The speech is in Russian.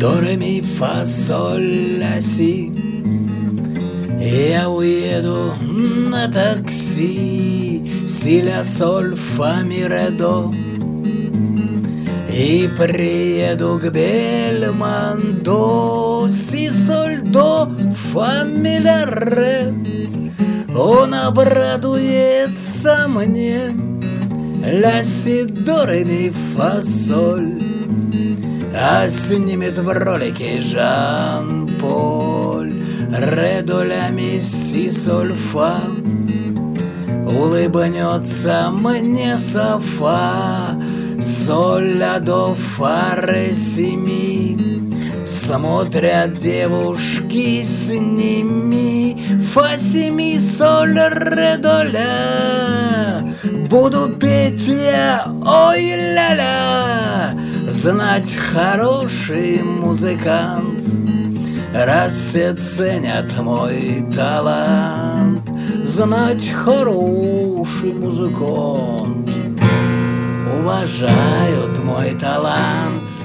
до, ре, ми, фа, соль, ля, си. Я уеду на такси, си, ля, соль, фа, ми, ре, до. И приеду к Бельмондо, си, соль, до, фа, ми, ля, ре. Он обрадуется мне, ля, си, до, ре, ми, фа, соль. А снимет в ролике Жан-Поль, ре, до, ля, ми, си, соль, фа. Улыбнется мне софа, соль, ля, до, фа, ре, си, ми. Смотрят девушки с ними, фа, си, ми, соль, ре, до, ля. Буду петь я, ой, ля-ля. Знать, хороший музыкант, раз все ценят мой талант. Знать, хороший музыкант, уважают мой талант.